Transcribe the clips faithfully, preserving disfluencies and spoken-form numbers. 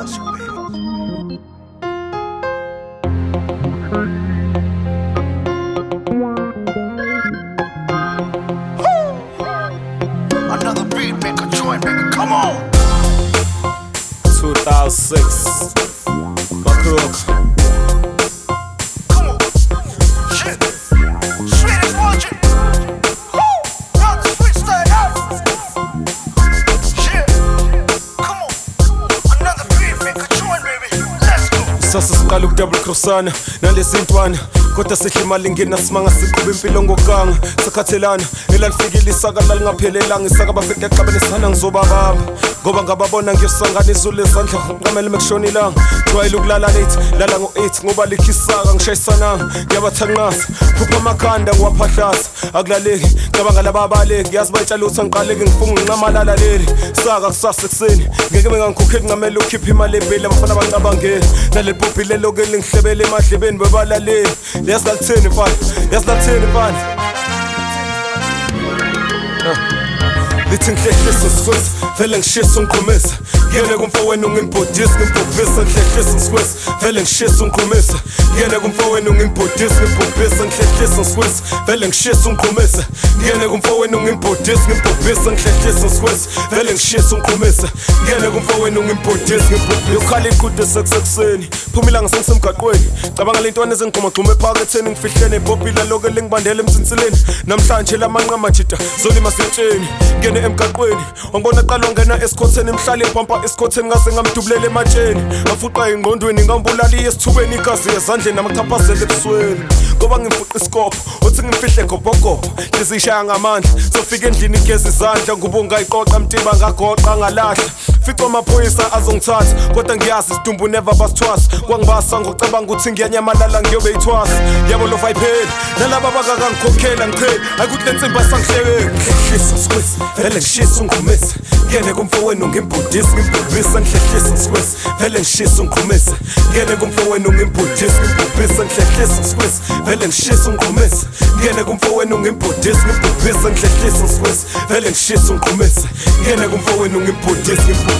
loves you, baby. Another beat, make a joint, make a come on. two thousand six, Makrook. Come on. Shit. Sweet as watching. Woo. Rock the switch, start out. Shit. Come on. Another beat, make a joint, baby. Let's go. Sasa siqala ukudouble crossana nalesintwana kodwa sihle imali ngena simanga siqhube impilo ngokanga sakhathelana elalifikile isaka lalingaphelelanga isaka abafike eqabenisana ngizobababa ngoba ngababona ngiyosanganisa lezandla ngiqamele mekushonilanga jwayele ukulala late lala ngo eight ngoba likhisaka ngishayisana ngiyabathanqasa phupha amakhanda ngiwaphahlaza akulaleki ngicabanga lababaleki ngiyazi bayitshela ukuthi angiqaleki ngifunga nginqamalala leli saka kusasa ekseni ngeke bengangikhokhe ngamele ukhipha imali ebheli abafana bacabangeni naleli bhobhi lelo ke lingihlebele emadlebeni bebalaleli Yes, that's it, fun. Yes, that's it, fun. Lithi ngihlehlisa squeeze vele ngishisa ungikhumisa ngiyene kumfowenu ngimbhodisa ngimbhobhisa ngihlehlisa squeeze vele ngishisa ungikhumisa ngiyene kumfowenu ngimbhodisa ngimbhobhisa ngihlehlisa squeeze vele ngishisa ungikhumisa ngiyene kumfowenu ngimbhodisa ngimbhobhisa ngihlehlisa squeeze vele ngishisa ungikhumisa ngiyene kumfowenu ngimbhodisa ngimbhobhisa ukhala iqhude sekuseni phumila ngasengisemgaqweni cabanga lentwana ezengigxumagxuma ephaketheni ngifihlene ebhobhila lokho lingibandela emtsinsileni namhlanje lamanqama jida zolima setsheni ngene emgaqweni wangibona qala ngena esikhotheni emhlali epampa esikhotheni ngase ngamdubulele ematsheni ngafuqa ingqondweni ngambulali esithubeni igazi ezandleni namachaphazela ebusweni ngoba ngimfuqa isikopho uthi ngimfihle gobhogobo ngizishaya ngamandla sofika endlini igezi izandla ngubunga iqoqa mtiba ngagoqa ngalahla fico amaphoyisa azongithatha kodwa ngiyazi isidumbu never basithwasa kwangibasa ngocabanga ukuthi ngiyanyamalala ngiyobe ithwasa yabo lo vipheli nalaba bakangikhokhela ngichela ayikuthi lensimba sangihleke ngihlehlisa squeeze vele ngishisa ungikhumisa ngiyene kumfowenu ngimbhodisa ngimbhobhisa ngihlehlisa squeeze vele ngishisa ungikhumisa ngiyene kumfowenu ngimbhodisa ngimbhobhisa ngihlehlisa squeeze vele ngishisa ungikhumisa ngiyene kumfowenu ngimbhodisa ngimbhobhisa ngihlehlisa squeeze vele ngishisa ungikhumisa ngiyene kumfowenu ngimbhodisa ngimbhobhisa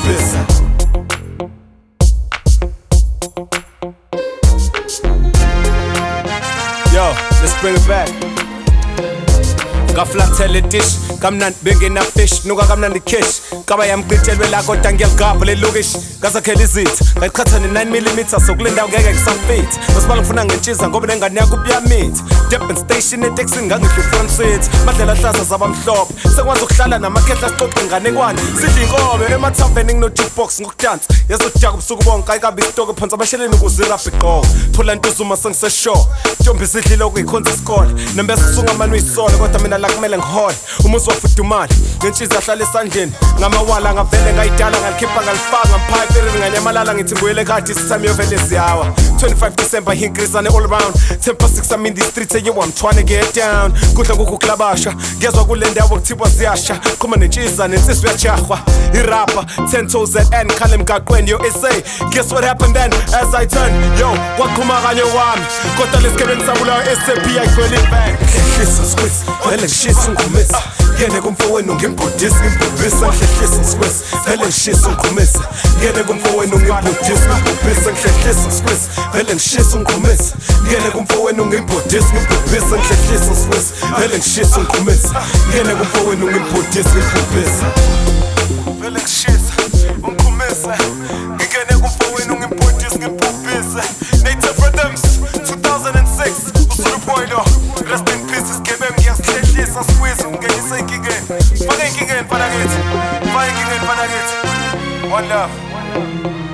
Yo, let's bring it back. Ngaflathela dish kamnandi bengena fish nuka kamnandi cash kaba yamqithelwe la kodwa ngiyagabha le lokish ngazakhela izitha ngayiqhatha ne nine millimeter sokulinda ngeke ngisafit masibala ngifuna ngentshiza ngoba nengane yakho buyamit Durban station etaxini ngangihle front seat madlela hlaza zabamhlophe sekwazi ukuhlala namakhehla sixoxe inganekwane sidla inkobe emathaveni ngino jukebox ngokudansa yazodaka ubusuku bonke ayikabi isitoko phansi abasheleni ukuzira bhiqo thola intuzuma sengiseshow ntombi sidlile okuyikhonza isikole nembese usunga manje uyisole kodwa mina la kumele ngihole umuzi wafudumala ngentshiza ahlala esandleni ngamawala ngavele ngayidala ngalikhipha ngalifaka ngaphayipheri nganyamalala ngithi ngiyele khathi sisami yovele ziyawa twenty-five December increase all around ten past six I'm in the streets and yo I'm trying to get down kudla ngokuklabasha ngezwe kule ndawo kuthiwa ziyasha qhuma nentshiza nensizwe yachahwa irapper ten toes at end khala emgaqweni yo S A guess what happened then as I turn yo waqhuma kanye wami kodwa lesigebengu sabulayo S A P ayifeli back ngihlehlisa squeeze vele ngishisa ungikhumisa ngiyene kumfowenu ngimbhodisa ngimbhobhisa ngihlehlisa squeeze vele ngishisa ungikhumisa ngiyene kumfowenu ngimbhodisa ngimbhobhisa ngihlehlisa squeeze vele ngishisa ungikhumisa ngiyene kumfowenu ngimbhodisa ngimbhobhisa ngihlehlisa squeeze vele ngishisa ungikhumisa ngiyene kumfowenu ngimbhodisa ngimbhobhisa vele ngishisa ungikhumisa ngiyene kumfowenu ngimbhodisa ngimbhobhisa Native Rhythms two thousand six usulu boylo rest in peace isigebe ngiyasihlehlisa squeeze ungenisa inkingeni faka inkingeni fana kithi faka inkingeni fana kithi one love